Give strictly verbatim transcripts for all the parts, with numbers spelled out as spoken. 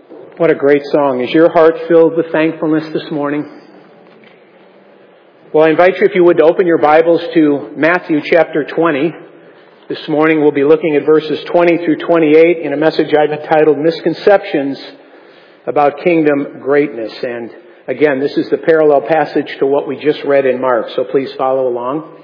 What a great song. Is your heart filled with thankfulness this morning? Well, I invite you, if you would, to open your Bibles to Matthew chapter twenty. This morning we'll be looking at verses twenty through twenty-eight in a message I've entitled Misconceptions about Kingdom Greatness. And again, this is the parallel passage to what we just read in Mark, so please follow along.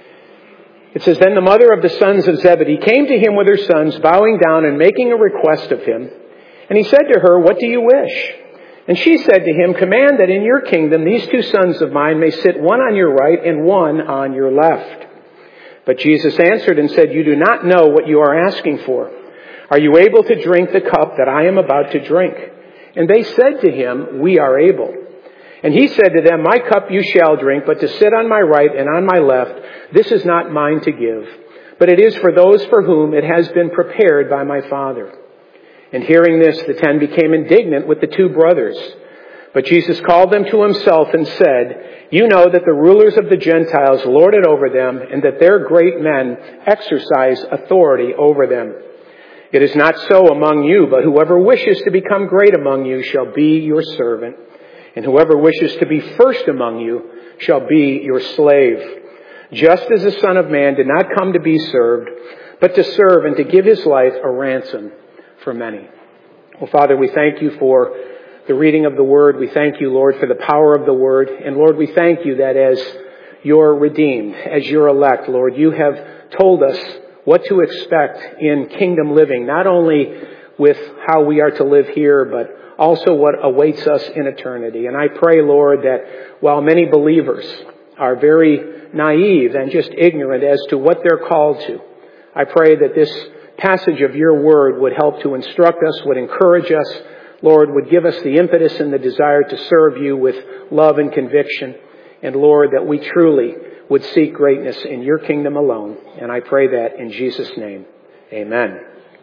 It says, "Then the mother of the sons of Zebedee came to him with her sons, bowing down and making a request of him. And he said to her, 'What do you wish?' And she said to him, 'Command that in your kingdom these two sons of mine may sit one on your right and one on your left.' But Jesus answered and said, 'You do not know what you are asking for. Are you able to drink the cup that I am about to drink?' And they said to him, 'We are able.' And he said to them, 'My cup you shall drink, but to sit on my right and on my left, this is not mine to give, but it is for those for whom it has been prepared by my Father.' And hearing this, the ten became indignant with the two brothers. But Jesus called them to himself and said, 'You know that the rulers of the Gentiles lord it over them, and that their great men exercise authority over them. It is not so among you, but whoever wishes to become great among you shall be your servant. And whoever wishes to be first among you shall be your slave. Just as the Son of Man did not come to be served, but to serve and to give his life a ransom for many.'" Well, Father, we thank you for the reading of the Word. We thank you, Lord, for the power of the Word. And Lord, we thank you that as your redeemed, as your elect, Lord, you have told us what to expect in kingdom living, not only with how we are to live here, but also what awaits us in eternity. And I pray, Lord, that while many believers are very naive and just ignorant as to what they're called to, I pray that this passage of your word would help to instruct us, would encourage us, Lord, would give us the impetus and the desire to serve you with love and conviction. And Lord, that we truly would seek greatness in your kingdom alone. And I pray that in Jesus' name. Amen.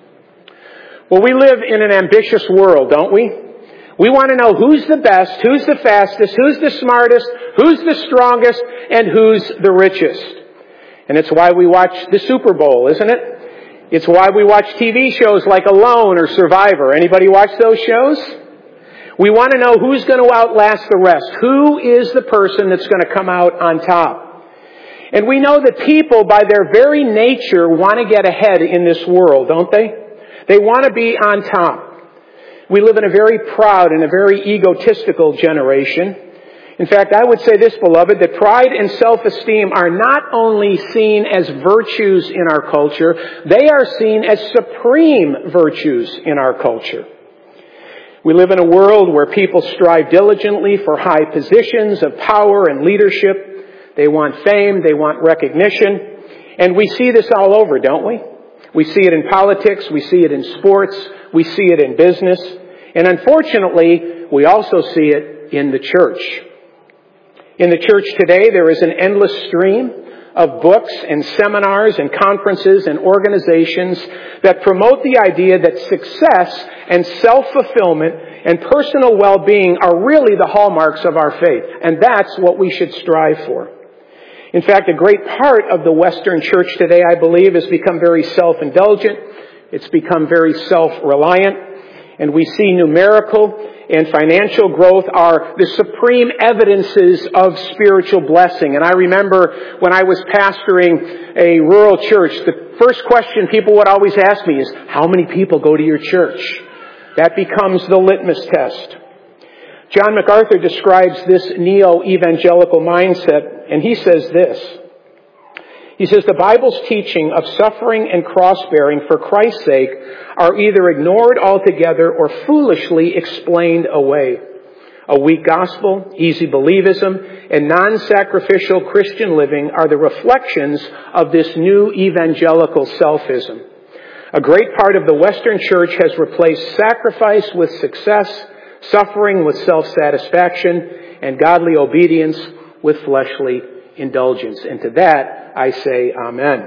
Well, we live in an ambitious world, don't we? We want to know who's the best, who's the fastest, who's the smartest, who's the strongest, and who's the richest. And it's why we watch the Super Bowl, isn't it? It's why we watch T V shows like Alone or Survivor. Anybody watch those shows? We want to know who's going to outlast the rest. Who is the person that's going to come out on top? And we know that people, by their very nature, want to get ahead in this world, don't they? They want to be on top. We live in a very proud and a very egotistical generation. In fact, I would say this, beloved, that pride and self-esteem are not only seen as virtues in our culture, they are seen as supreme virtues in our culture. We live in a world where people strive diligently for high positions of power and leadership. They want fame, they want recognition. And we see this all over, don't we? We see it in politics, we see it in sports, we see it in business. And unfortunately, we also see it in the church. In the church today, there is an endless stream of books and seminars and conferences and organizations that promote the idea that success and self-fulfillment and personal well-being are really the hallmarks of our faith. And that's what we should strive for. In fact, a great part of the Western church today, I believe, has become very self-indulgent. It's become very self-reliant. And we see numerical and financial growth are the supreme evidences of spiritual blessing. And I remember when I was pastoring a rural church, the first question people would always ask me is, how many people go to your church? That becomes the litmus test. John MacArthur describes this neo-evangelical mindset, and he says this. He says, the Bible's teaching of suffering and cross-bearing for Christ's sake are either ignored altogether or foolishly explained away. A weak gospel, easy believism, and non-sacrificial Christian living are the reflections of this new evangelical selfism. A great part of the Western church has replaced sacrifice with success, suffering with self-satisfaction, and godly obedience with fleshly indulgence. And to that, I say amen.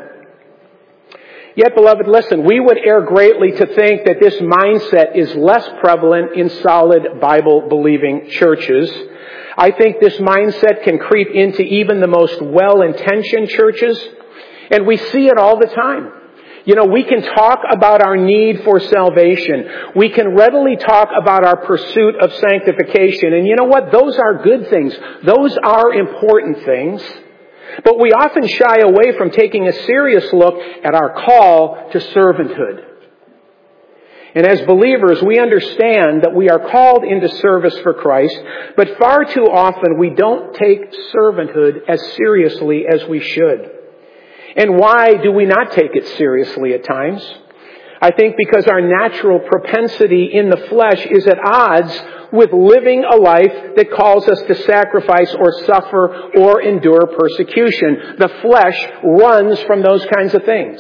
Yet, beloved, listen, we would err greatly to think that this mindset is less prevalent in solid Bible-believing churches. I think this mindset can creep into even the most well-intentioned churches, and we see it all the time. You know, we can talk about our need for salvation. We can readily talk about our pursuit of sanctification. And you know what? Those are good things. Those are important things. But we often shy away from taking a serious look at our call to servanthood. And as believers, we understand that we are called into service for Christ, but far too often we don't take servanthood as seriously as we should. And why do we not take it seriously at times? I think because our natural propensity in the flesh is at odds with living a life that calls us to sacrifice or suffer or endure persecution. The flesh runs from those kinds of things.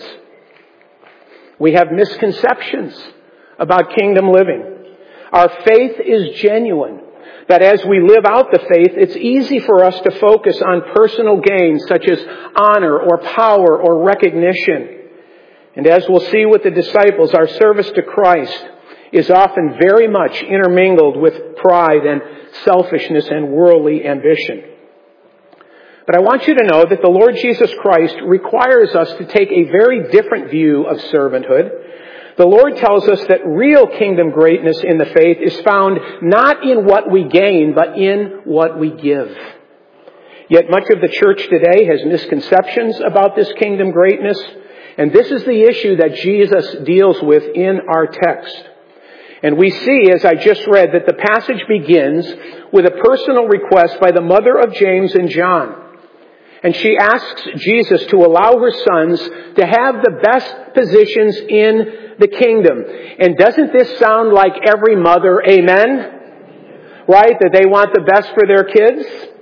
We have misconceptions about kingdom living. Our faith is genuine. That as we live out the faith, it's easy for us to focus on personal gains such as honor or power or recognition. And as we'll see with the disciples, our service to Christ is often very much intermingled with pride and selfishness and worldly ambition. But I want you to know that the Lord Jesus Christ requires us to take a very different view of servanthood. The Lord tells us that real kingdom greatness in the faith is found not in what we gain, but in what we give. Yet much of the church today has misconceptions about this kingdom greatness, and this is the issue that Jesus deals with in our text. And we see, as I just read, that the passage begins with a personal request by the mother of James and John. And she asks Jesus to allow her sons to have the best positions in the kingdom. And doesn't this sound like every mother, amen? Right? That they want the best for their kids?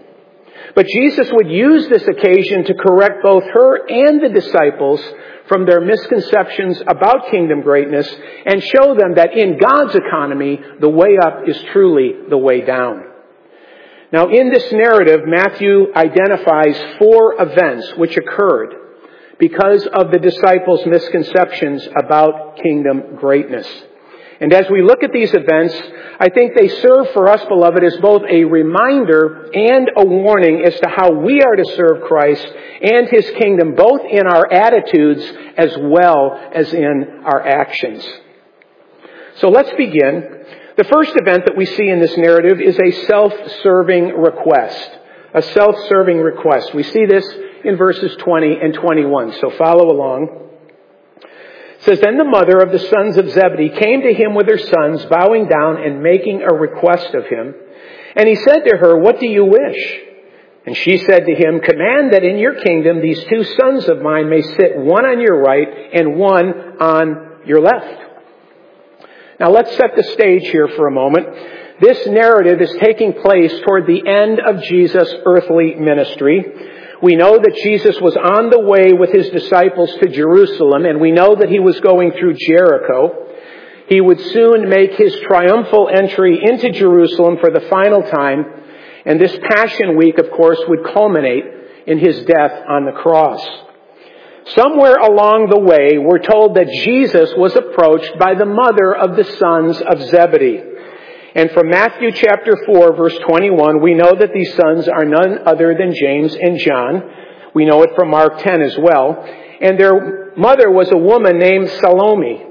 But Jesus would use this occasion to correct both her and the disciples from their misconceptions about kingdom greatness and show them that in God's economy, the way up is truly the way down. Now, in this narrative, Matthew identifies four events which occurred because of the disciples' misconceptions about kingdom greatness. And as we look at these events, I think they serve for us, beloved, as both a reminder and a warning as to how we are to serve Christ and His kingdom, both in our attitudes as well as in our actions. So let's begin. The first event that we see in this narrative is a self-serving request. A self-serving request. We see this in verses twenty and twenty-one. So follow along. It says, Then the mother of the sons of Zebedee came to him with her sons, bowing down and making a request of him. And he said to her, What do you wish? And she said to him, Command that in your kingdom these two sons of mine may sit, one on your right and one on your left. Now let's set the stage here for a moment. This narrative is taking place toward the end of Jesus' earthly ministry. We know that Jesus was on the way with his disciples to Jerusalem, and we know that he was going through Jericho. He would soon make his triumphal entry into Jerusalem for the final time, and this Passion Week, of course, would culminate in his death on the cross. Somewhere along the way, we're told that Jesus was approached by the mother of the sons of Zebedee. And from Matthew chapter four, verse twenty-one, we know that these sons are none other than James and John. We know it from Mark ten as well. And their mother was a woman named Salome.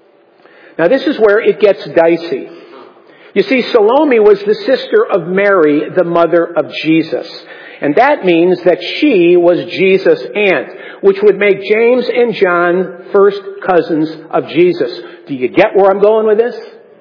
Now this is where it gets dicey. You see, Salome was the sister of Mary, the mother of Jesus. And that means that she was Jesus' aunt, which would make James and John first cousins of Jesus. Do you get where I'm going with this?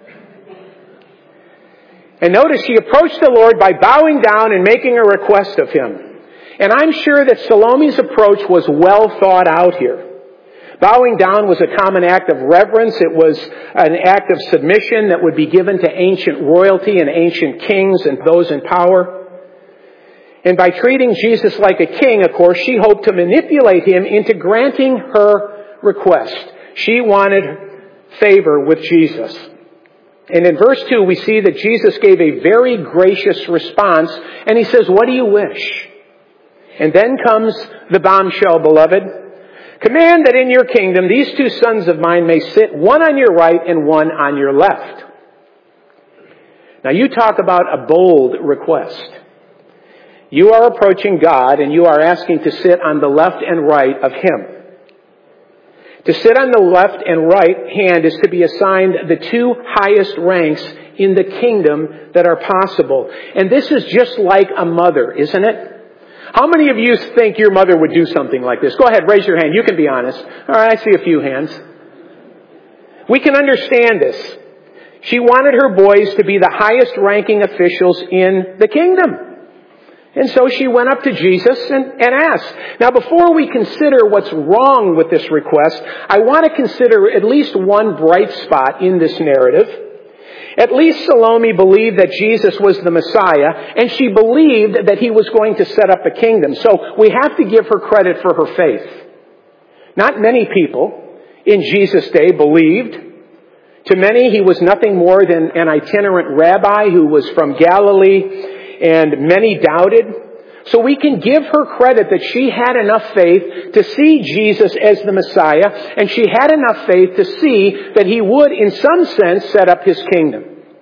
And notice she approached the Lord by bowing down and making a request of him. And I'm sure that Salome's approach was well thought out here. Bowing down was a common act of reverence. It was an act of submission that would be given to ancient royalty and ancient kings and those in power. And by treating Jesus like a king, of course, she hoped to manipulate him into granting her request. She wanted favor with Jesus. And in verse two, we see that Jesus gave a very gracious response, and he says, What do you wish? And then comes the bombshell, beloved. Command that in your kingdom these two sons of mine may sit, one on your right and one on your left. Now you talk about a bold request. You are approaching God and you are asking to sit on the left and right of Him. To sit on the left and right hand is to be assigned the two highest ranks in the kingdom that are possible. And this is just like a mother, isn't it? How many of you think your mother would do something like this? Go ahead, raise your hand. You can be honest. All right, I see a few hands. We can understand this. She wanted her boys to be the highest ranking officials in the kingdom. And so she went up to Jesus and, and asked. Now, before we consider what's wrong with this request, I want to consider at least one bright spot in this narrative. At least Salome believed that Jesus was the Messiah, and she believed that he was going to set up a kingdom. So we have to give her credit for her faith. Not many people in Jesus' day believed. To many, he was nothing more than an itinerant rabbi who was from Galilee, and many doubted. So we can give her credit that she had enough faith to see Jesus as the Messiah, and she had enough faith to see that he would, in some sense, set up his kingdom.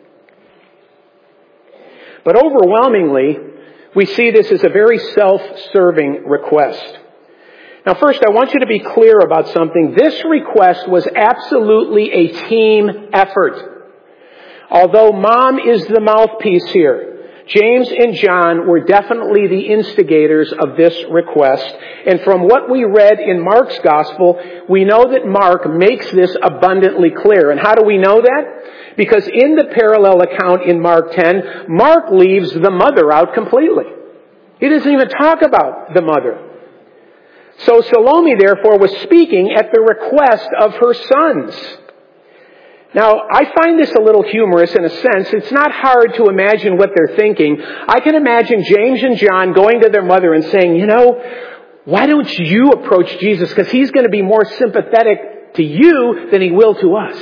But overwhelmingly, we see this as a very self-serving request. Now first, I want you to be clear about something. This request was absolutely a team effort. Although Mom is the mouthpiece here, James and John were definitely the instigators of this request. And from what we read in Mark's gospel, we know that Mark makes this abundantly clear. And how do we know that? Because in the parallel account in Mark ten, Mark leaves the mother out completely. He doesn't even talk about the mother. So Salome, therefore, was speaking at the request of her sons. Now, I find this a little humorous in a sense. It's not hard to imagine what they're thinking. I can imagine James and John going to their mother and saying, you know, why don't you approach Jesus? Because he's going to be more sympathetic to you than he will to us.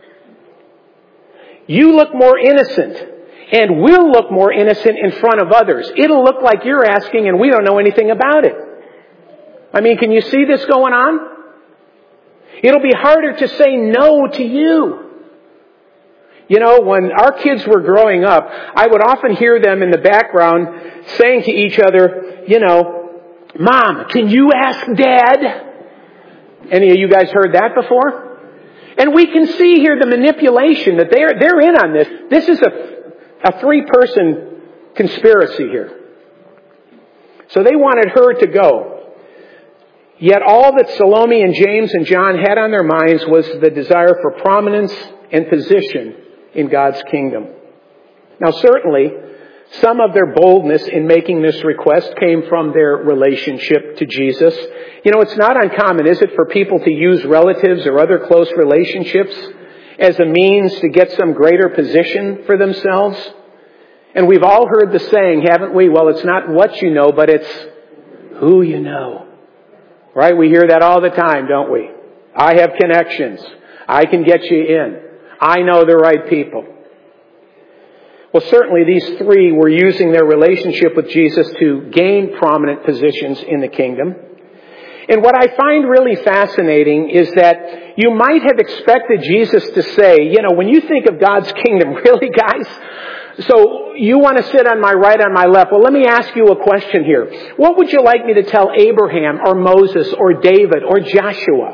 You look more innocent, and we'll look more innocent in front of others. It'll look like you're asking and we don't know anything about it. I mean, can you see this going on? It'll be harder to say no to you. You know, when our kids were growing up, I would often hear them in the background saying to each other, you know, Mom, can you ask Dad? Any of you guys heard that before? And we can see here the manipulation that they're, they're in on this. This is a, a three-person conspiracy here. So they wanted her to go. Yet all that Salome and James and John had on their minds was the desire for prominence and position in God's kingdom. Now certainly, some of their boldness in making this request came from their relationship to Jesus. You know, it's not uncommon, is it, for people to use relatives or other close relationships as a means to get some greater position for themselves? And we've all heard the saying, haven't we? Well, it's not what you know, but it's who you know. Right? We hear that all the time, don't we? I have connections. I can get you in. I know the right people. Well, certainly these three were using their relationship with Jesus to gain prominent positions in the kingdom. And what I find really fascinating is that you might have expected Jesus to say, you know, when you think of God's kingdom, really, guys? So you want to sit on my right, on my left. Well, let me ask you a question here. What would you like me to tell Abraham or Moses or David or Joshua?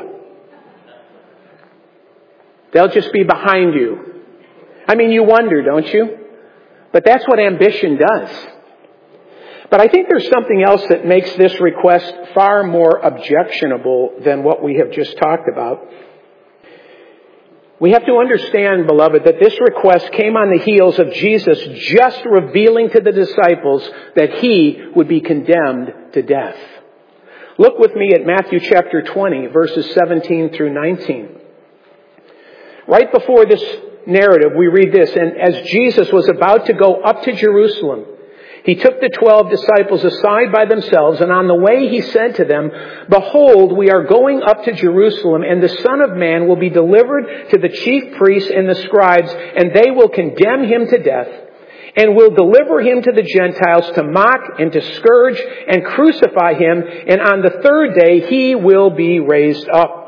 They'll just be behind you. I mean, you wonder, don't you? But that's what ambition does. But I think there's something else that makes this request far more objectionable than what we have just talked about. We have to understand, beloved, that this request came on the heels of Jesus just revealing to the disciples that he would be condemned to death. Look with me at Matthew chapter twenty, verses seventeen through nineteen. Right before this narrative, we read this, and as Jesus was about to go up to Jerusalem, he took the twelve disciples aside by themselves, and on the way he said to them, Behold, we are going up to Jerusalem, and the Son of Man will be delivered to the chief priests and the scribes, and they will condemn him to death, and will deliver him to the Gentiles to mock and to scourge and crucify him, and on the third day he will be raised up.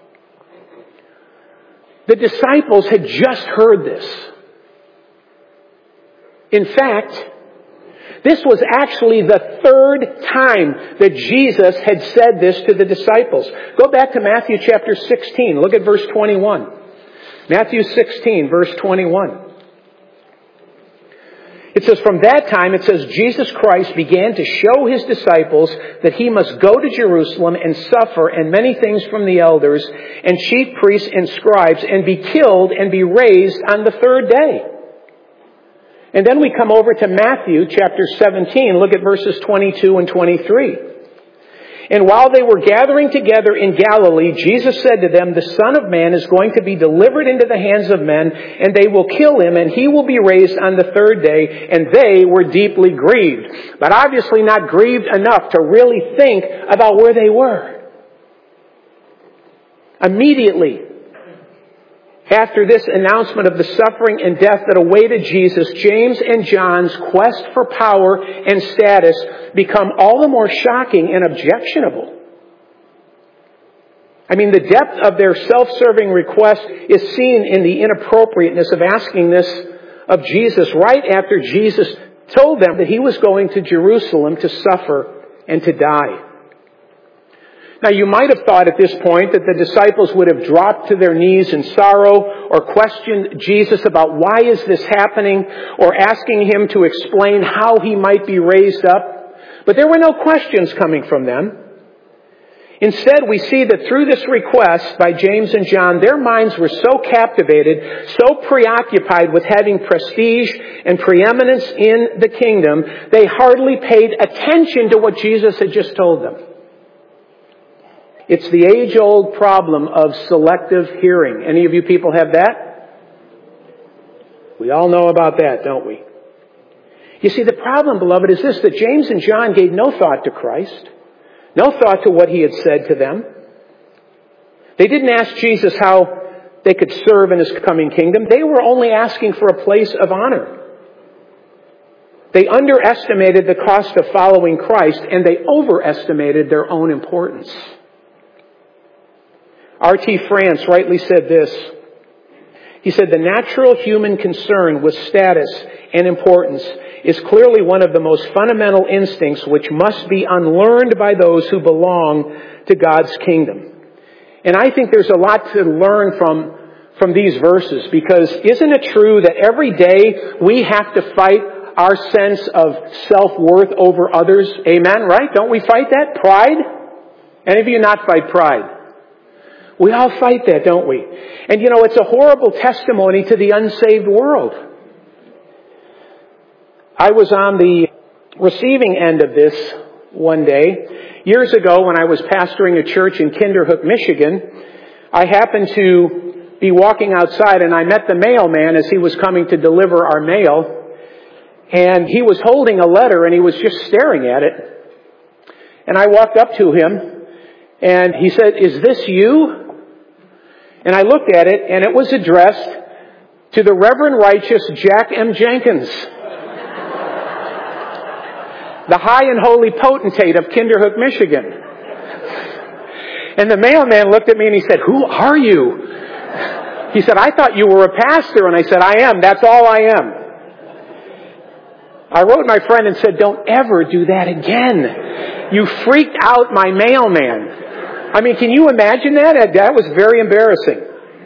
The disciples had just heard this. In fact, This was actually the third time that Jesus had said this to the disciples. Go back to Matthew chapter sixteen. Look at verse twenty-one. Matthew sixteen, verse twenty-one. It says, from that time, it says, Jesus Christ began to show his disciples that he must go to Jerusalem and suffer and many things from the elders and chief priests and scribes and be killed and be raised on the third day. And then we come over to Matthew chapter seventeen. Look at verses twenty-two and twenty-three. And while they were gathering together in Galilee, Jesus said to them, the Son of Man is going to be delivered into the hands of men, and they will kill him, and he will be raised on the third day. And they were deeply grieved, but obviously not grieved enough to really think about where they were. Immediately after this announcement of the suffering and death that awaited Jesus, James and John's quest for power and status become all the more shocking and objectionable. I mean, the depth of their self-serving request is seen in the inappropriateness of asking this of Jesus right after Jesus told them that he was going to Jerusalem to suffer and to die. Now, you might have thought at this point that the disciples would have dropped to their knees in sorrow or questioned Jesus about why is this happening or asking him to explain how he might be raised up. But there were no questions coming from them. Instead, we see that through this request by James and John, their minds were so captivated, so preoccupied with having prestige and preeminence in the kingdom, they hardly paid attention to what Jesus had just told them. It's the age-old problem of selective hearing. Any of you people have that? We all know about that, don't we? You see, the problem, beloved, is this, that James and John gave no thought to Christ, no thought to what he had said to them. They didn't ask Jesus how they could serve in his coming kingdom. They were only asking for a place of honor. They underestimated the cost of following Christ, and they overestimated their own importance. R T France rightly said this. He said, the natural human concern with status and importance is clearly one of the most fundamental instincts which must be unlearned by those who belong to God's kingdom. And I think there's a lot to learn from, from these verses, because isn't it true that every day we have to fight our sense of self-worth over others? Amen, right? Don't we fight that? Pride? Any of you not fight pride? We all fight that, don't we? And you know, it's a horrible testimony to the unsaved world. I was on the receiving end of this one day. Years ago, when I was pastoring a church in Kinderhook, Michigan, I happened to be walking outside and I met the mailman as he was coming to deliver our mail. And he was holding a letter and he was just staring at it. And I walked up to him and he said, "Is this you?" And I looked at it, and it was addressed to the Reverend Righteous Jack M. Jenkins, the high and holy potentate of Kinderhook, Michigan. And the mailman looked at me and he said, "Who are you?" He said, "I thought you were a pastor." And I said, "I am. That's all I am." I wrote my friend and said, "Don't ever do that again. You freaked out my mailman." I mean, can you imagine that? That was very embarrassing.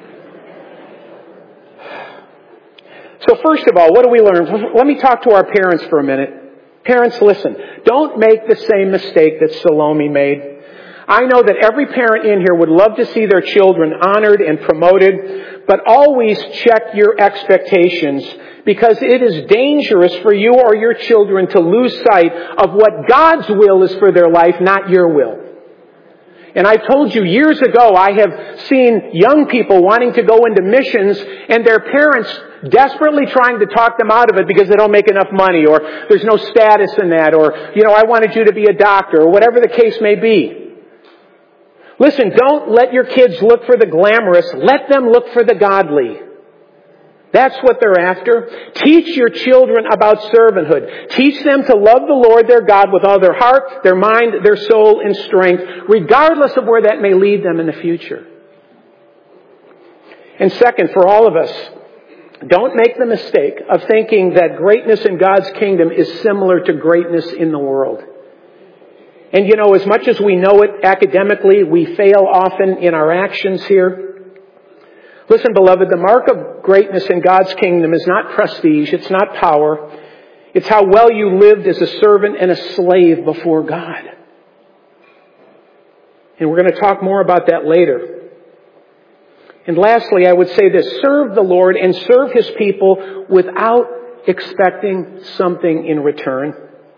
So first of all, what do we learn? Let me talk to our parents for a minute. Parents, listen. Don't make the same mistake that Salome made. I know that every parent in here would love to see their children honored and promoted, but always check your expectations, because it is dangerous for you or your children to lose sight of what God's will is for their life, not your will. And I've told you years ago, I have seen young people wanting to go into missions and their parents desperately trying to talk them out of it because they don't make enough money, or there's no status in that, or, you know, I wanted you to be a doctor, or whatever the case may be. Listen, don't let your kids look for the glamorous. Let them look for the godly. That's what they're after. Teach your children about servanthood. Teach them to love the Lord their God with all their heart, their mind, their soul, and strength, regardless of where that may lead them in the future. And second, for all of us, Don't make the mistake of thinking that greatness in God's kingdom is similar to greatness in the world. And you know, as much as we know it academically, we fail often in our actions here. Listen, beloved, the mark of greatness in God's kingdom is not prestige, it's not power. It's how well you lived as a servant and a slave before God. And we're going to talk more about that later. And lastly, I would say this: serve the Lord and serve His people without expecting something in return.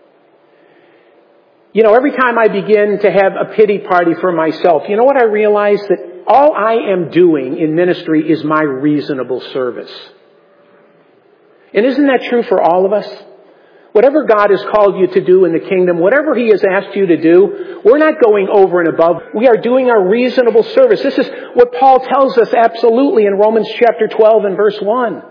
You know, every time I begin to have a pity party for myself, you know what I realize? That all I am doing in ministry is my reasonable service. And isn't that true for all of us? Whatever God has called you to do in the kingdom, whatever He has asked you to do, we're not going over and above. We are doing our reasonable service. This is what Paul tells us absolutely in Romans chapter twelve and verse one.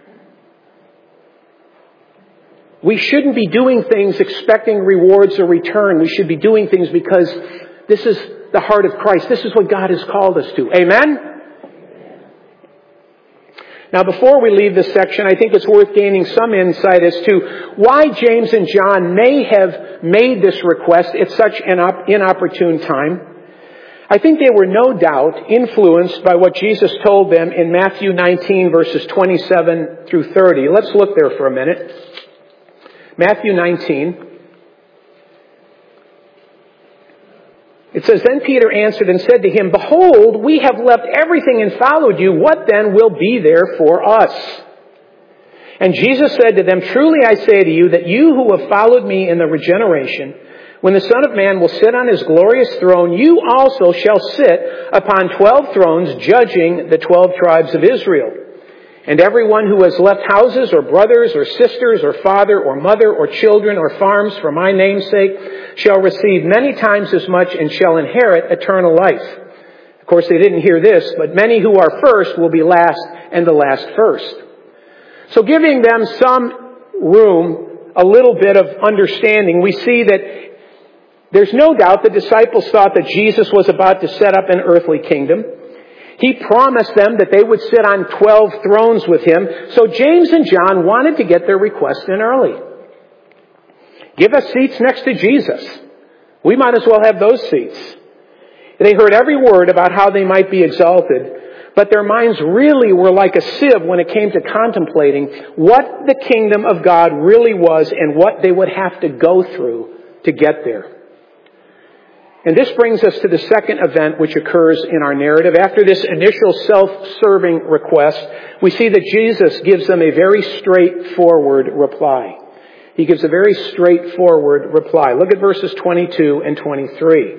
We shouldn't be doing things expecting rewards or return. We should be doing things because this is the heart of Christ. This is what God has called us to. Amen? Now, before we leave this section, I think it's worth gaining some insight as to why James and John may have made this request at such an inopportune time. I think they were no doubt influenced by what Jesus told them in Matthew nineteen, verses twenty-seven through thirty. Let's look there for a minute. Matthew nineteen. It says, "Then Peter answered and said to him, 'Behold, we have left everything and followed you. What then will be there for us?' And Jesus said to them, 'Truly I say to you that you who have followed me in the regeneration, when the Son of Man will sit on His glorious throne, you also shall sit upon twelve thrones, judging the twelve tribes of Israel. And everyone who has left houses or brothers or sisters or father or mother or children or farms for my name's sake shall receive many times as much and shall inherit eternal life.' Of course, they didn't hear this, but many who are first will be last and the last first." So giving them some room, a little bit of understanding, we see that there's no doubt the disciples thought that Jesus was about to set up an earthly kingdom. He promised them that they would sit on twelve thrones with Him. So James and John wanted to get their request in early. Give us seats next to Jesus. We might as well have those seats. They heard every word about how they might be exalted, but their minds really were like a sieve when it came to contemplating what the kingdom of God really was and what they would have to go through to get there. And this brings us to the second event which occurs in our narrative. After this initial self-serving request, we see that Jesus gives them a very straightforward reply. He gives a very straightforward reply. Look at verses twenty-two and twenty-three.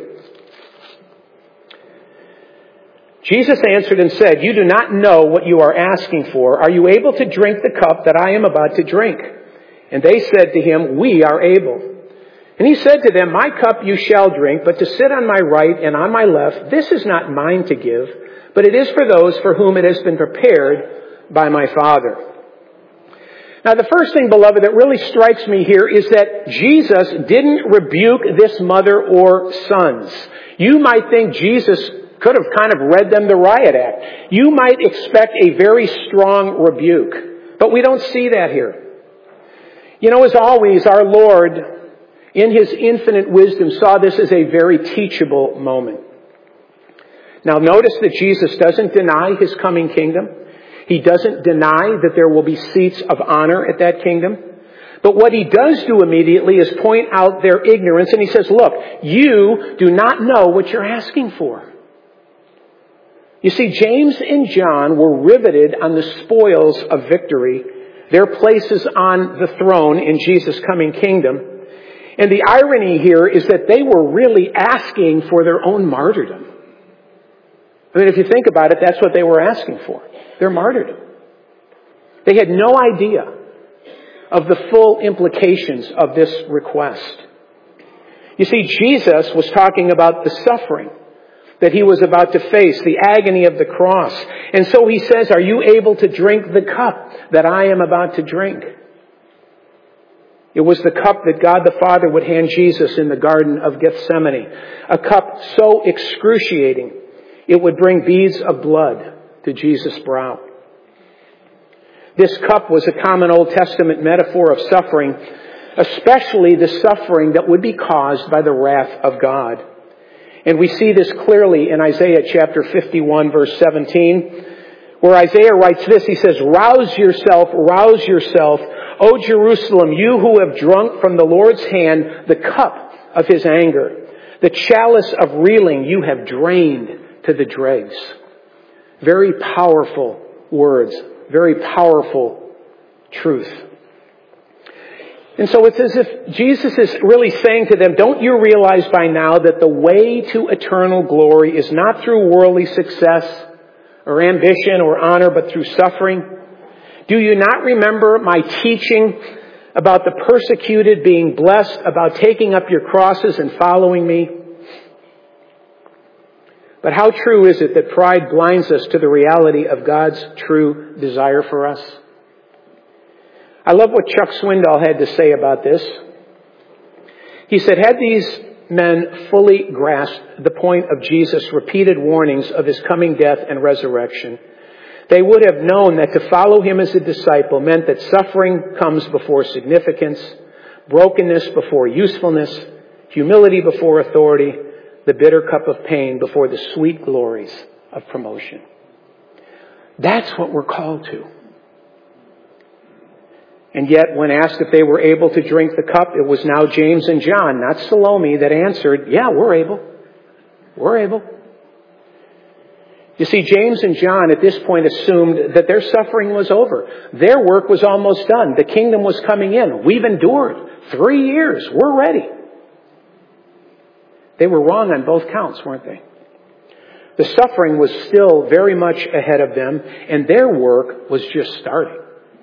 Jesus answered and said, "You do not know what you are asking for. Are you able to drink the cup that I am about to drink?" And they said to Him, "We are able." And He said to them, "My cup you shall drink, but to sit on my right and on my left, this is not mine to give, but it is for those for whom it has been prepared by my Father." Now, the first thing, beloved, that really strikes me here is that Jesus didn't rebuke this mother or sons. You might think Jesus could have kind of read them the riot act. You might expect a very strong rebuke, but we don't see that here. You know, as always, our Lord, in His infinite wisdom, saw this as a very teachable moment. Now, notice that Jesus doesn't deny His coming kingdom. He doesn't deny that there will be seats of honor at that kingdom. But what He does do immediately is point out their ignorance, and He says, "Look, you do not know what you're asking for." You see, James and John were riveted on the spoils of victory, their places on the throne in Jesus' coming kingdom. And the irony here is that they were really asking for their own martyrdom. I mean, if you think about it, that's what they were asking for. Their martyrdom. They had no idea of the full implications of this request. You see, Jesus was talking about the suffering that He was about to face, the agony of the cross. And so He says, "Are you able to drink the cup that I am about to drink?" It was the cup that God the Father would hand Jesus in the Garden of Gethsemane. A cup so excruciating, it would bring beads of blood to Jesus' brow. This cup was a common Old Testament metaphor of suffering, especially the suffering that would be caused by the wrath of God. And we see this clearly in Isaiah chapter fifty-one, verse seventeen, where Isaiah writes this. He says, "Rouse yourself, rouse yourself, O Jerusalem, you who have drunk from the Lord's hand the cup of his anger. The chalice of reeling you have drained to the dregs." Very powerful words, very powerful truth. And so it's as if Jesus is really saying to them, don't you realize by now that the way to eternal glory is not through worldly success or ambition or honor, but through suffering? Do you not remember my teaching about the persecuted being blessed, about taking up your crosses and following me? But how true is it that pride blinds us to the reality of God's true desire for us? I love what Chuck Swindoll had to say about this. He said, had these men fully grasped the point of Jesus' repeated warnings of his coming death and resurrection, they would have known that to follow him as a disciple meant that suffering comes before significance, brokenness before usefulness, humility before authority, the bitter cup of pain before the sweet glories of promotion. That's what we're called to. And yet, when asked if they were able to drink the cup, it was now James and John, not Salome, that answered, yeah, we're able. We're able. You see, James and John at this point assumed that their suffering was over. Their work was almost done. The kingdom was coming in. We've endured three years. We're ready. They were wrong on both counts, weren't they? The suffering was still very much ahead of them, and their work was just starting.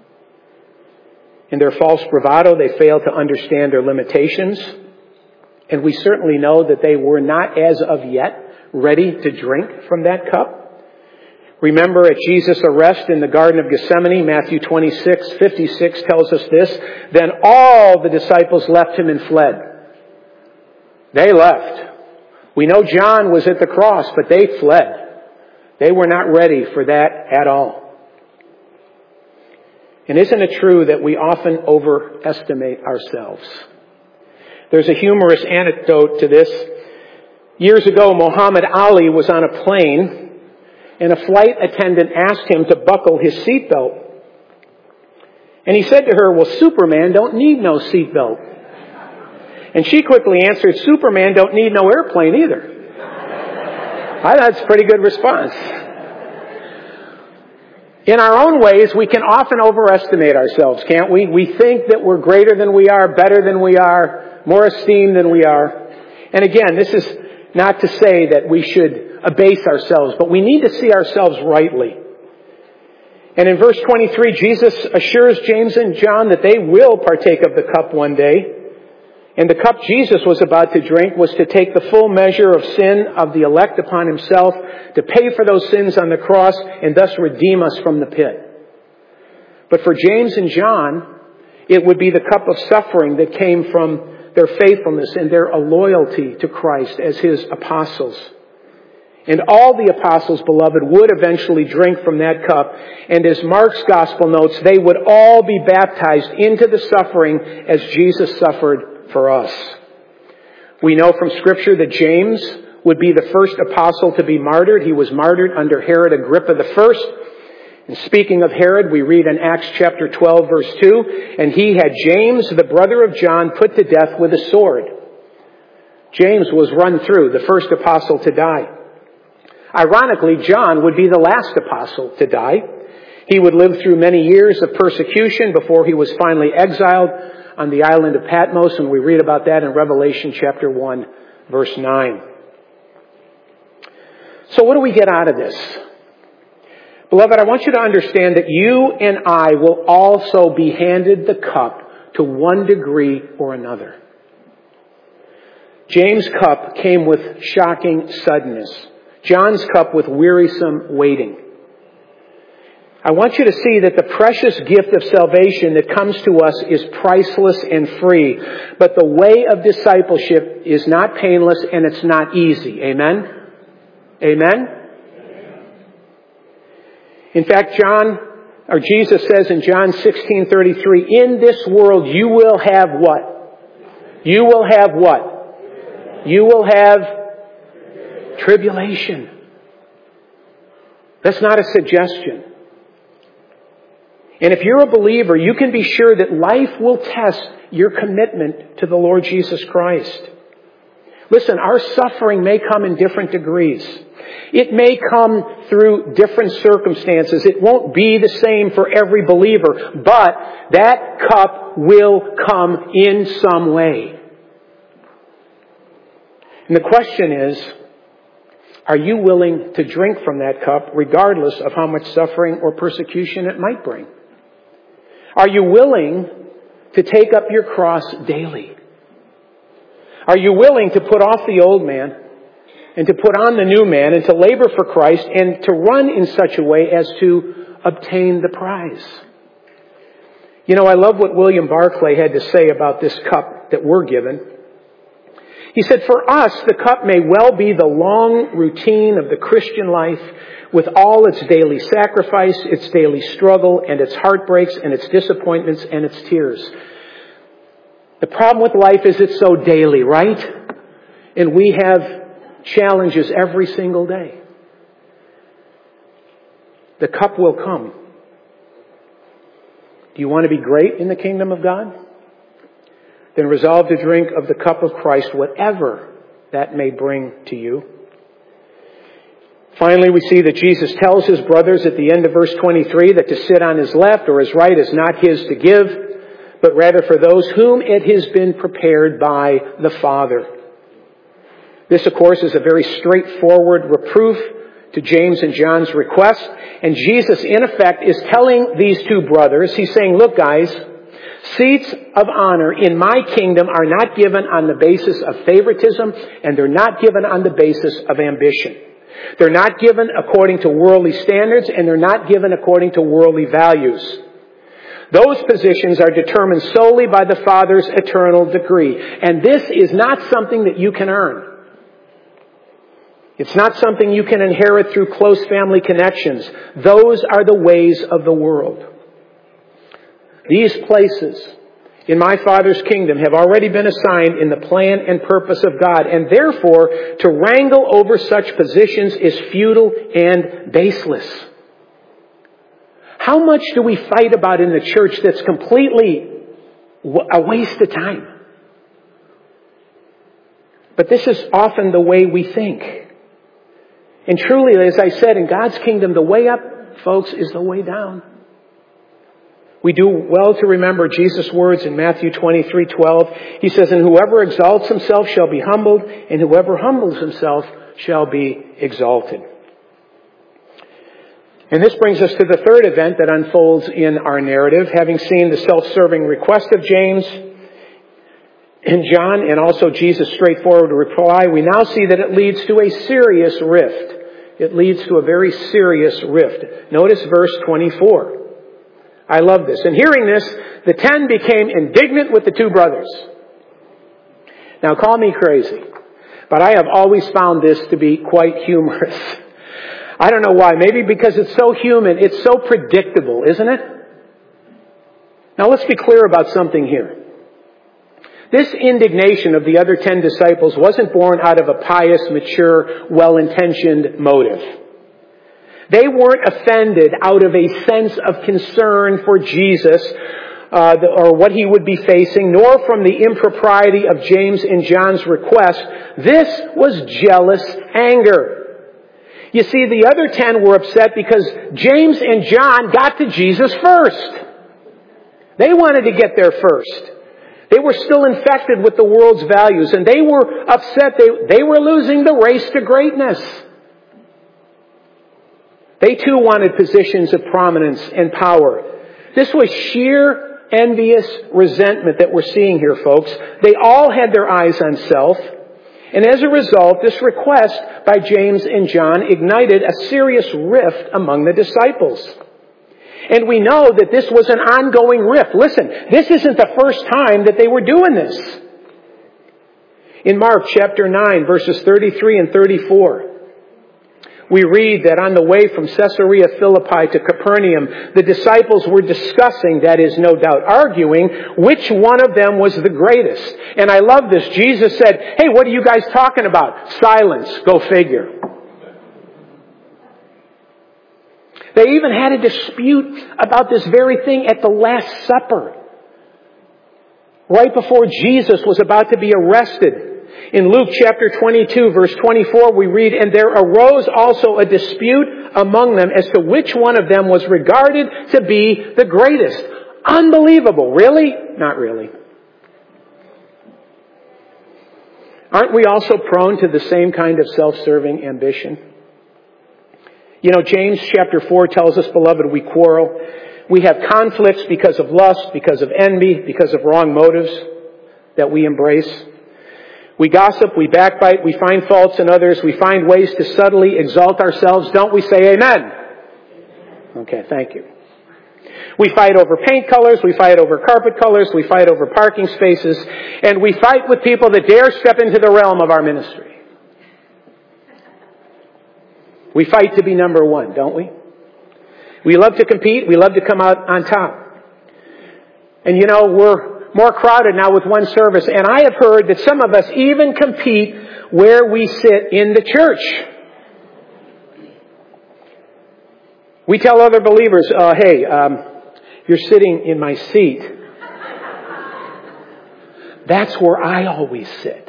In their false bravado, they failed to understand their limitations. And we certainly know that they were not as of yet ready to drink from that cup. Remember at Jesus' arrest in the Garden of Gethsemane, Matthew twenty-six fifty-six tells us this. Then all the disciples left him and fled. They left. We know John was at the cross, but they fled. They were not ready for that at all. And isn't it true that we often overestimate ourselves? There's a humorous anecdote to this. Years ago, Muhammad Ali was on a plane, and a flight attendant asked him to buckle his seatbelt. And he said to her, well, Superman don't need no seatbelt. And she quickly answered, Superman don't need no airplane either. I thought that's a pretty good response. In our own ways, we can often overestimate ourselves, can't we? We think that we're greater than we are, better than we are, more esteemed than we are. And again, this is not to say that we should abase ourselves, but we need to see ourselves rightly. And in verse twenty-three, Jesus assures James and John that they will partake of the cup one day. And the cup Jesus was about to drink was to take the full measure of sin of the elect upon himself, to pay for those sins on the cross, and thus redeem us from the pit. But for James and John, it would be the cup of suffering that came from their faithfulness and their loyalty to Christ as his apostles. And all the apostles, beloved, would eventually drink from that cup. And as Mark's gospel notes, they would all be baptized into the suffering as Jesus suffered for us. We know from Scripture that James would be the first apostle to be martyred. He was martyred under Herod Agrippa the First. And speaking of Herod, we read in Acts chapter twelve, verse two, and he had James, the brother of John, put to death with a sword. James was run through, the first apostle to die. Ironically, John would be the last apostle to die. He would live through many years of persecution before he was finally exiled on the island of Patmos, and we read about that in Revelation chapter one, verse nine. So what do we get out of this? Beloved, I want you to understand that you and I will also be handed the cup to one degree or another. James' cup came with shocking suddenness. John's cup with wearisome waiting. I want you to see that the precious gift of salvation that comes to us is priceless and free. But the way of discipleship is not painless and it's not easy. Amen? Amen? In fact, John Or Jesus says in John sixteen thirty-three, in this world you will have what? You will have what? You will have tribulation. That's not a suggestion. And if you're a believer, you can be sure that life will test your commitment to the Lord Jesus Christ. Listen, our suffering may come in different degrees. It may come through different circumstances. It won't be the same for every believer, but that cup will come in some way. And the question is, are you willing to drink from that cup regardless of how much suffering or persecution it might bring? Are you willing to take up your cross daily? Are you willing to put off the old man and to put on the new man and to labor for Christ and to run in such a way as to obtain the prize? You know, I love what William Barclay had to say about this cup that we're given. He said, for us, the cup may well be the long routine of the Christian life with all its daily sacrifice, its daily struggle, and its heartbreaks, and its disappointments, and its tears. The problem with life is it's so daily, right? And we have challenges every single day. The cup will come. Do you want to be great in the kingdom of God? Then resolve to drink of the cup of Christ, whatever that may bring to you. Finally, we see that Jesus tells his brothers at the end of verse twenty-three that to sit on his left or his right is not his to give, but rather for those whom it has been prepared by the Father. This, of course, is a very straightforward reproof to James and John's request. And Jesus, in effect, is telling these two brothers, he's saying, look, guys, seats of honor in my kingdom are not given on the basis of favoritism, and they're not given on the basis of ambition. They're not given according to worldly standards, and they're not given according to worldly values. Those positions are determined solely by the Father's eternal decree. And this is not something that you can earn. It's not something you can inherit through close family connections. Those are the ways of the world. These places in my Father's kingdom have already been assigned in the plan and purpose of God, and therefore to wrangle over such positions is futile and baseless. How much do we fight about in the church that's completely a waste of time? But this is often the way we think. And truly, as I said, in God's kingdom, the way up, folks, is the way down. We do well to remember Jesus' words in Matthew twenty-three twelve. He says, and whoever exalts himself shall be humbled, and whoever humbles himself shall be exalted. And this brings us to the third event that unfolds in our narrative. Having seen the self-serving request of James and John, and also Jesus' straightforward reply, we now see that it leads to a serious rift. It leads to a very serious rift. Notice verse twenty-four. I love this. And hearing this, the ten became indignant with the two brothers. Now, call me crazy, but I have always found this to be quite humorous. I don't know why. Maybe because it's so human. It's so predictable, isn't it? Now, let's be clear about something here. This indignation of the other ten disciples wasn't born out of a pious, mature, well-intentioned motive. They weren't offended out of a sense of concern for Jesus uh, or what he would be facing, nor from the impropriety of James and John's request. This was jealous anger. You see, the other ten were upset because James and John got to Jesus first. They wanted to get there first. They were still infected with the world's values, and they were upset. They, they were losing the race to greatness. They too wanted positions of prominence and power. This was sheer envious resentment that we're seeing here, folks. They all had their eyes on self. And as a result, this request by James and John ignited a serious rift among the disciples. And we know that this was an ongoing rift. Listen, this isn't the first time that they were doing this. In Mark chapter nine, verses thirty-three and thirty-four, We read that on the way from Caesarea Philippi to Capernaum, the disciples were discussing, that is no doubt arguing, which one of them was the greatest. And I love this. Jesus said, "Hey, what are you guys talking about?" Silence. Go figure. They even had a dispute about this very thing at the Last Supper. Right before Jesus was about to be arrested. In Luke chapter twenty-two, verse twenty-four, we read, "And there arose also a dispute among them as to which one of them was regarded to be the greatest." Unbelievable. Really? Not really. Aren't we also prone to the same kind of self-serving ambition? You know, James chapter four tells us, "Beloved, we quarrel. We have conflicts because of lust, because of envy, because of wrong motives that we embrace. We gossip, we backbite, we find faults in others, we find ways to subtly exalt ourselves." Don't we say amen? Okay, thank you. We fight over paint colors, we fight over carpet colors, we fight over parking spaces, and we fight with people that dare step into the realm of our ministry. We fight to be number one, don't we? We love to compete. We love to come out on top. And you know, we're more crowded now with one service. And I have heard that some of us even compete where we sit in the church. We tell other believers, uh, hey, um, you're sitting in my seat. That's where I always sit.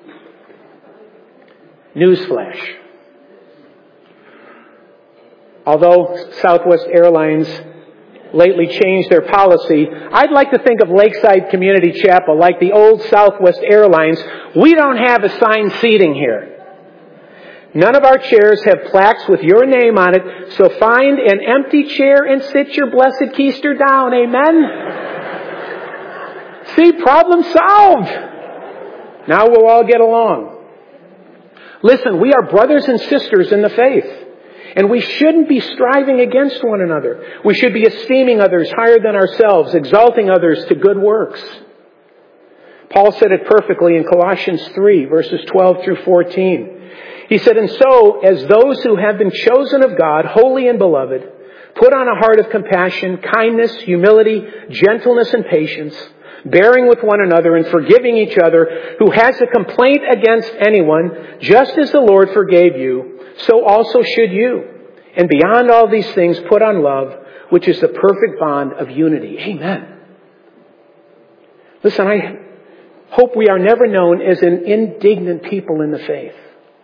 Newsflash. Although Southwest Airlines lately changed their policy, I'd like to think of Lakeside Community Chapel like the old Southwest Airlines. We don't have assigned seating here. None of our chairs have plaques with your name on it, so find an empty chair and sit your blessed keister down. Amen? See, problem solved. Now we'll all get along. Listen, we are brothers and sisters in the faith. And we shouldn't be striving against one another. We should be esteeming others higher than ourselves, exalting others to good works. Paul said it perfectly in Colossians three, verses twelve through fourteen. He said, "And so, as those who have been chosen of God, holy and beloved, put on a heart of compassion, kindness, humility, gentleness, and patience, bearing with one another and forgiving each other. Who has a complaint against anyone, just as the Lord forgave you, so also should you. And beyond all these things, put on love, which is the perfect bond of unity." Amen. Listen, I hope we are never known as an indignant people in the faith.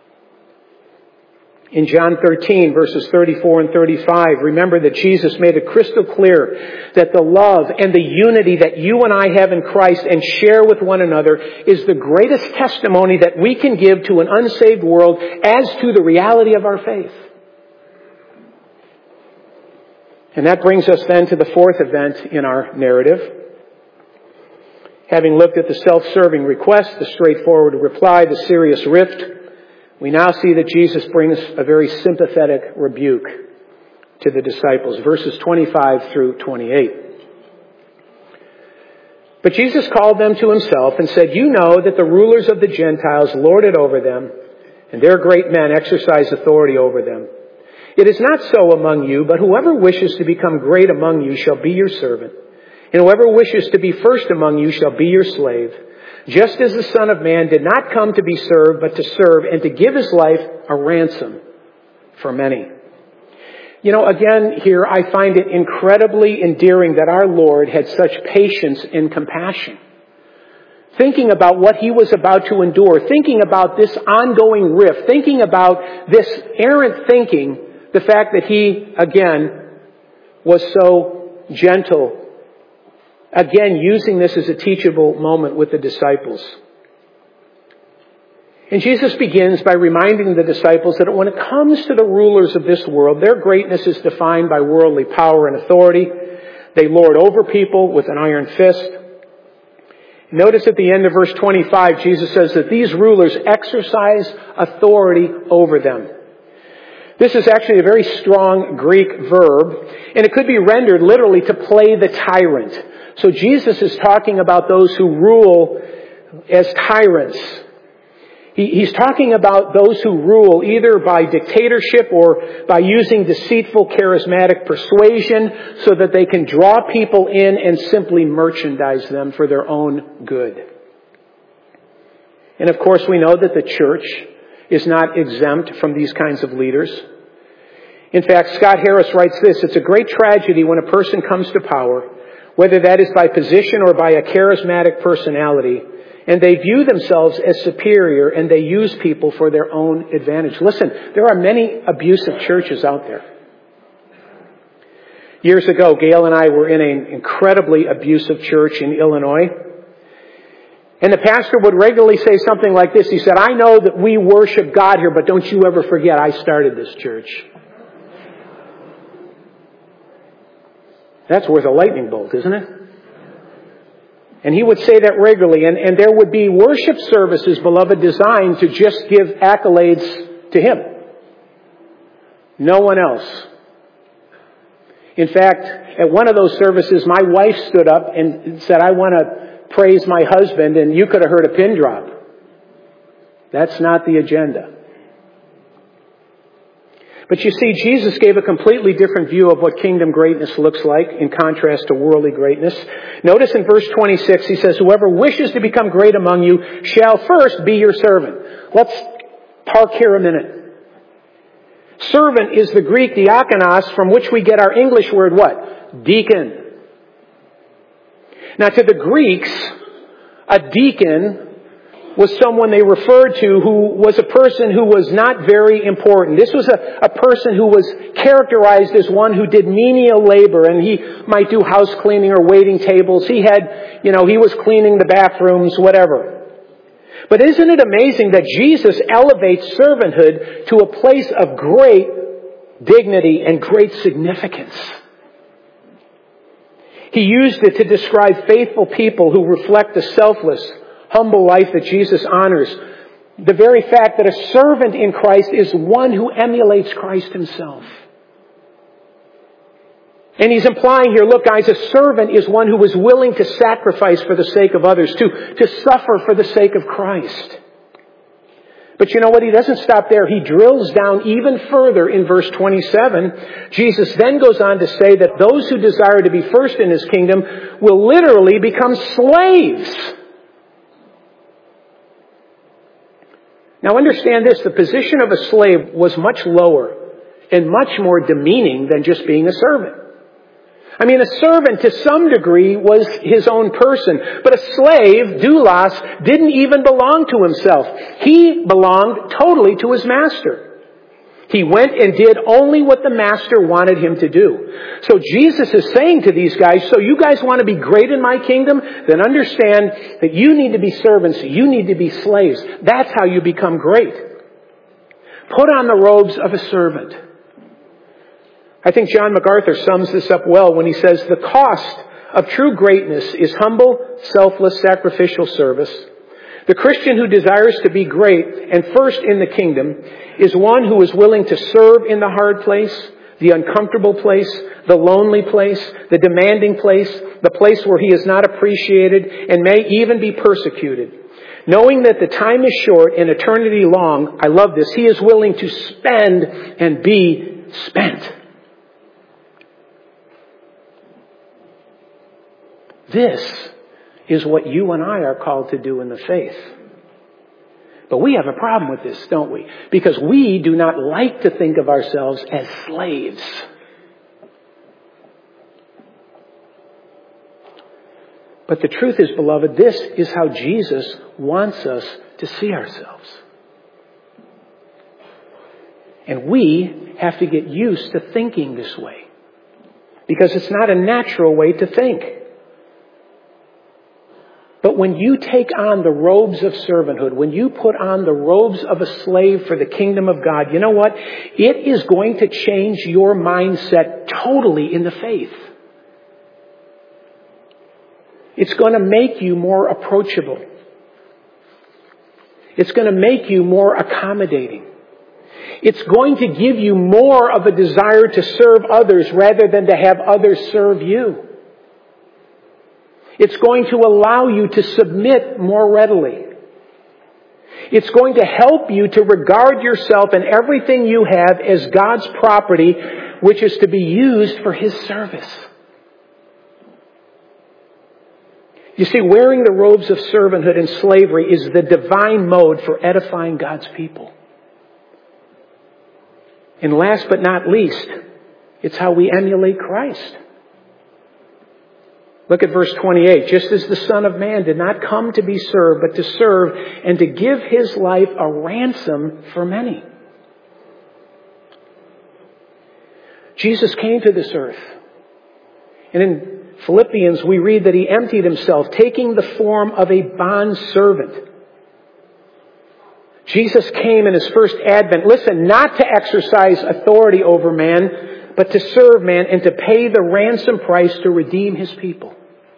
In John thirteen, verses thirty-four and thirty-five, remember that Jesus made it crystal clear that the love and the unity that you and I have in Christ and share with one another is the greatest testimony that we can give to an unsaved world as to the reality of our faith. And that brings us then to the fourth event in our narrative. Having looked at the self-serving request, the straightforward reply, the serious rift, we now see that Jesus brings a very sympathetic rebuke to the disciples. Verses twenty-five through twenty-eight. "But Jesus called them to himself and said, 'You know that the rulers of the Gentiles lord it over them, and their great men exercise authority over them. It is not so among you, but whoever wishes to become great among you shall be your servant. And whoever wishes to be first among you shall be your slave. Just as the Son of Man did not come to be served, but to serve and to give his life a ransom for many.'" You know, again, here I find it incredibly endearing that our Lord had such patience and compassion. Thinking about what he was about to endure, thinking about this ongoing rift, thinking about this errant thinking, the fact that he, again, was so gentle. Again, using this as a teachable moment with the disciples. And Jesus begins by reminding the disciples that when it comes to the rulers of this world, their greatness is defined by worldly power and authority. They lord over people with an iron fist. Notice at the end of verse twenty-five, Jesus says that these rulers exercise authority over them. This is actually a very strong Greek verb, and it could be rendered literally to play the tyrant. So Jesus is talking about those who rule as tyrants. He, he's talking about those who rule either by dictatorship or by using deceitful, charismatic persuasion so that they can draw people in and simply merchandise them for their own good. And of course, we know that the church is not exempt from these kinds of leaders. In fact, Scott Harris writes this: it's a great tragedy when a person comes to power, whether that is by position or by a charismatic personality, and they view themselves as superior and they use people for their own advantage. Listen, there are many abusive churches out there. Years ago, Gail and I were in an incredibly abusive church in Illinois. And the pastor would regularly say something like this. He said, I know that we worship God here, but don't you ever forget I started this church. That's worth a lightning bolt, isn't it? And he would say that regularly. And, and there would be worship services, beloved, designed to just give accolades to him. No one else. In fact, at one of those services, my wife stood up and said, I want to praise my husband, and you could have heard a pin drop. That's not the agenda. But you see, Jesus gave a completely different view of what kingdom greatness looks like in contrast to worldly greatness. Notice in verse twenty-six, he says, whoever wishes to become great among you shall first be your servant. Let's park here a minute. Servant is the Greek diakonos, from which we get our English word what? Deacon. Now, to the Greeks, a deacon was someone they referred to who was a person who was not very important. This was a, a person who was characterized as one who did menial labor, and he might do house cleaning or waiting tables. He had, you know, he was cleaning the bathrooms, whatever. But isn't it amazing that Jesus elevates servanthood to a place of great dignity and great significance? He used it to describe faithful people who reflect the selfless, humble life that Jesus honors. The very fact that a servant in Christ is one who emulates Christ himself. And he's implying here, look guys, a servant is one who is willing to sacrifice for the sake of others, to, to suffer for the sake of Christ. But you know what? He doesn't stop there. He drills down even further in verse twenty-seven. Jesus then goes on to say that those who desire to be first in his kingdom will literally become slaves. Now understand this, the position of a slave was much lower and much more demeaning than just being a servant. I mean, a servant to some degree was his own person, but a slave, doulos, didn't even belong to himself. He belonged totally to his master. He went and did only what the master wanted him to do. So Jesus is saying to these guys, so you guys want to be great in my kingdom? Then understand that you need to be servants. You need to be slaves. That's how you become great. Put on the robes of a servant. I think John MacArthur sums this up well when he says, the cost of true greatness is humble, selfless, sacrificial service. The Christian who desires to be great and first in the kingdom is one who is willing to serve in the hard place, the uncomfortable place, the lonely place, the demanding place, the place where he is not appreciated and may even be persecuted. Knowing that the time is short and eternity long, I love this, he is willing to spend and be spent. This is what you and I are called to do in the faith. But we have a problem with this, don't we? Because we do not like to think of ourselves as slaves. But the truth is, beloved, this is how Jesus wants us to see ourselves. And we have to get used to thinking this way. Because it's not a natural way to think. But when you take on the robes of servanthood, when you put on the robes of a slave for the kingdom of God, you know what? It is going to change your mindset totally in the faith. It's going to make you more approachable. It's going to make you more accommodating. It's going to give you more of a desire to serve others rather than to have others serve you. It's going to allow you to submit more readily. It's going to help you to regard yourself and everything you have as God's property, which is to be used for His service. You see, wearing the robes of servanthood and slavery is the divine mode for edifying God's people. And last but not least, it's how we emulate Christ. Look at verse twenty-eight. Just as the Son of Man did not come to be served, but to serve and to give His life a ransom for many. Jesus came to this earth. And in Philippians, we read that He emptied Himself, taking the form of a bondservant. Jesus came in His first advent, listen, not to exercise authority over man, but to serve man and to pay the ransom price to redeem His people.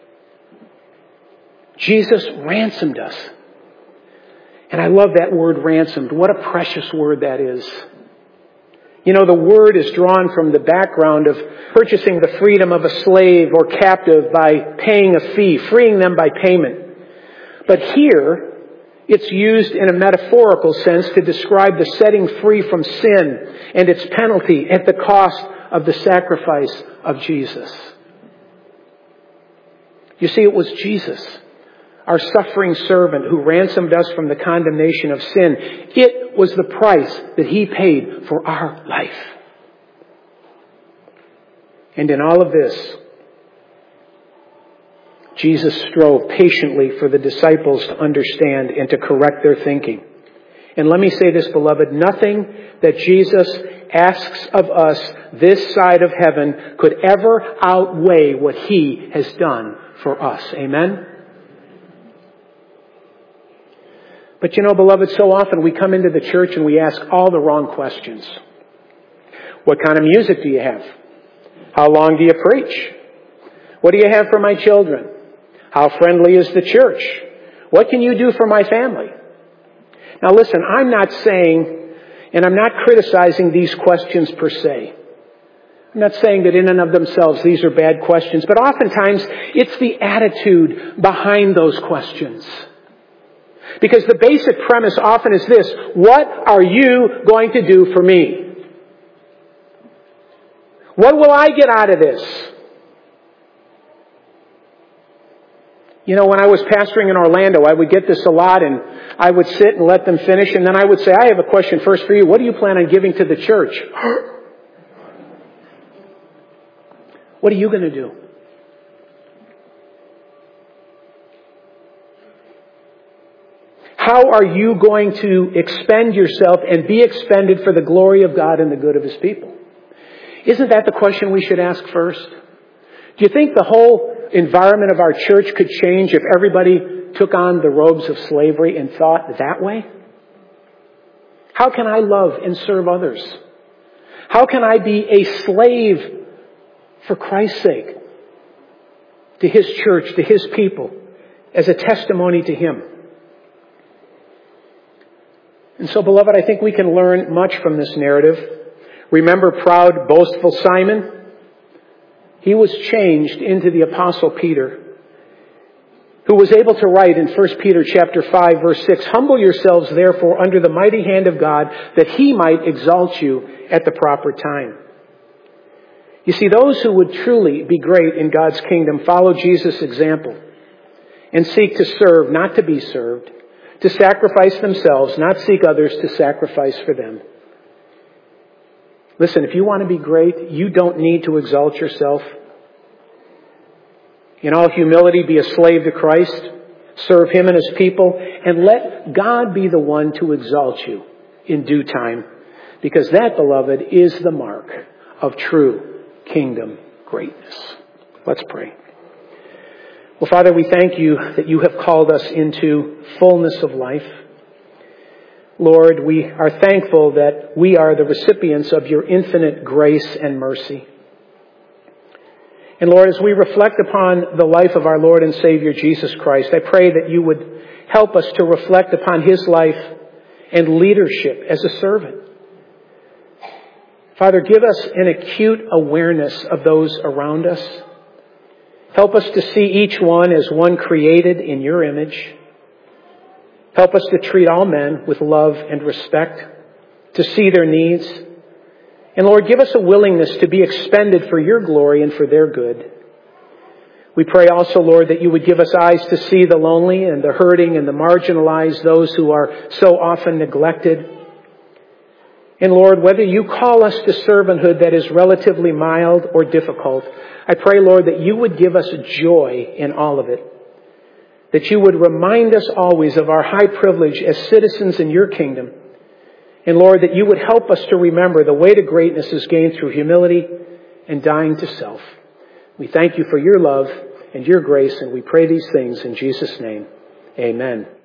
Jesus ransomed us. And I love that word ransomed. What a precious word that is. You know, the word is drawn from the background of purchasing the freedom of a slave or captive by paying a fee, freeing them by payment. But here, it's used in a metaphorical sense to describe the setting free from sin and its penalty at the cost of the sacrifice of Jesus. You see, it was Jesus, our suffering servant, who ransomed us from the condemnation of sin. It was the price that He paid for our life. And in all of this, Jesus strove patiently for the disciples to understand and to correct their thinking. And let me say this, beloved, nothing that Jesus asks of us this side of heaven could ever outweigh what He has done for us. Amen? But you know, beloved, so often we come into the church and we ask all the wrong questions. What kind of music do you have? How long do you preach? What do you have for my children? How friendly is the church? What can you do for my family? Now listen, I'm not saying, and I'm not criticizing these questions per se. I'm not saying that in and of themselves these are bad questions, but oftentimes it's the attitude behind those questions. Because the basic premise often is this: what are you going to do for me? What will I get out of this? You know, when I was pastoring in Orlando, I would get this a lot, and I would sit and let them finish, and then I would say, I have a question first for you. What do you plan on giving to the church? What are you going to do? How are you going to expend yourself and be expended for the glory of God and the good of His people? Isn't that the question we should ask first? Do you think the whole environment of our church could change if everybody took on the robes of slavery and thought that way? How can I love and serve others? How can I be a slave for Christ's sake to His church, to His people, as a testimony to Him? And so, beloved, I think we can learn much from this narrative. Remember proud, boastful Simon? He was changed into the Apostle Peter, who was able to write in First Peter chapter five, verse six, "Humble yourselves, therefore, under the mighty hand of God, that He might exalt you at the proper time." You see, those who would truly be great in God's kingdom follow Jesus' example and seek to serve, not to be served, to sacrifice themselves, not seek others to sacrifice for them. Listen, if you want to be great, you don't need to exalt yourself. In all humility, be a slave to Christ, serve Him and His people, and let God be the one to exalt you in due time, because that, beloved, is the mark of true kingdom greatness. Let's pray. Well, Father, we thank You that You have called us into fullness of life. Lord, we are thankful that we are the recipients of Your infinite grace and mercy. And Lord, as we reflect upon the life of our Lord and Savior Jesus Christ, I pray that You would help us to reflect upon His life and leadership as a servant. Father, give us an acute awareness of those around us. Help us to see each one as one created in Your image. Help us to treat all men with love and respect, to see their needs. And Lord, give us a willingness to be expended for your glory and for their good. We pray also, Lord, that you would give us eyes to see the lonely and the hurting and the marginalized, those who are so often neglected. And Lord, whether you call us to servanthood that is relatively mild or difficult, I pray, Lord, that you would give us joy in all of it. That you would remind us always of our high privilege as citizens in your kingdom. And Lord, that you would help us to remember the way to greatness is gained through humility and dying to self. We thank you for your love and your grace, and we pray these things in Jesus' name. Amen.